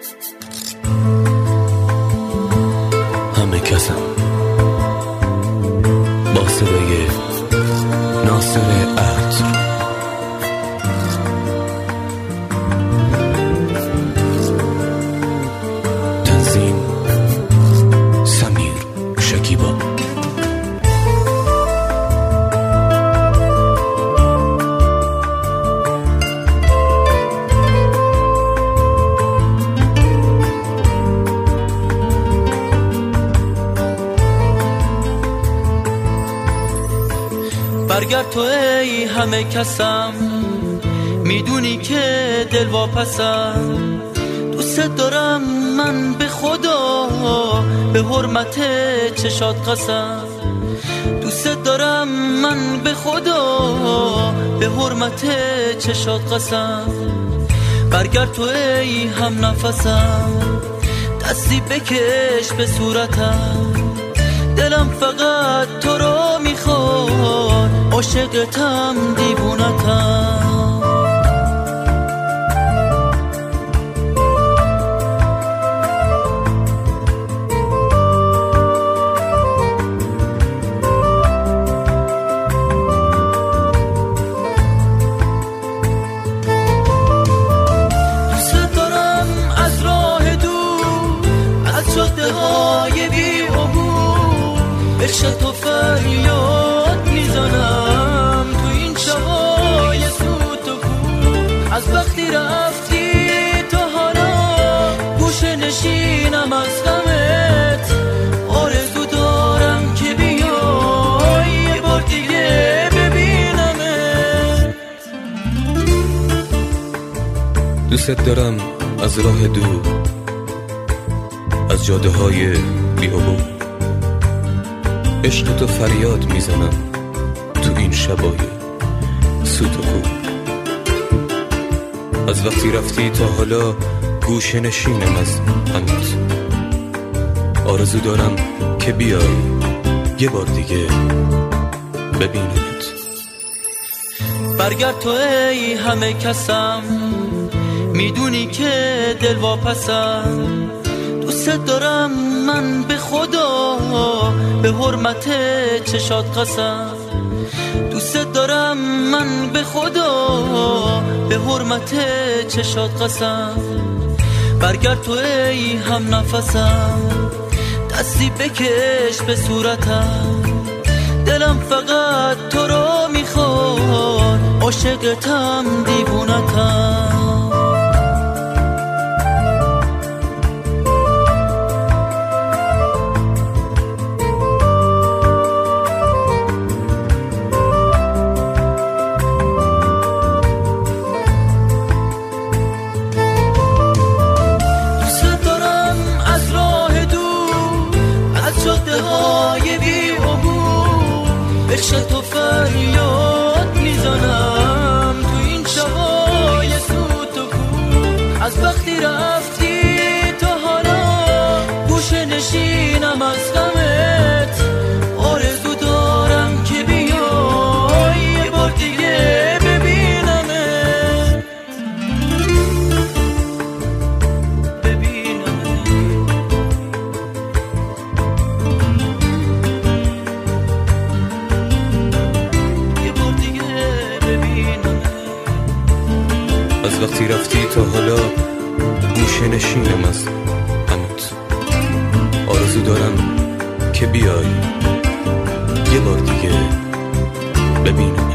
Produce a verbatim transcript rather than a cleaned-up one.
همه کسم با صدای ناصر عطر. تنظیم سمیر شکیبا. برگرد تو ای همه کسم، میدونی که دل واپسم. دوست دارم من به خدا، به حرمت چشات قسم. دوست دارم من به خدا، به حرمت چشات قسم. برگرد تو ای هم نفسم، دستی بکش به صورتم. دلم فقط تو رو میخواد، عاشقتم دیوونتم. دوست دارم از راه دور، از جاده های بی عبور، عشق تو فریاد میزنم تو این شبای سوت و کور. از وقتی رفتی تا حالا گوشه نشینم از غمت. آرزو دارم که بیای یه بار دیگه ببینمت. دوست دارم از راه دور، از جاده های بی عبور، عشق تو فریاد میزنم تو این شبای سوت و کور. از وقتی رفتی تا حالا گوشه نشینم از غمت. آرزو دارم که بیای یه بار دیگه ببینمت. برگرد تو ای همه کسم، میدونی که دل واپسم. دوست دارم من به خدا، به حرمت چشات قسم. دوست دارم من به خدا، به حرمت چشات قسم. برگرد تو ای هم نفسم، دستی بکش به صورتم. دلم فقط تو رو میخواد، عاشقتم دیوونتم. های بی عبور، عشق تو فریاد میزنم تو این شبای سوت و کور. از وقتی رفتی تا حالا گوشه نشینم از غمت. آرزو دارم که بیای یه بار دیگه ببینمت. از وقتی رفتی تا حالا گوشه نشینم از غمت. آرزو دارم که بیای یه بار دیگه ببینم.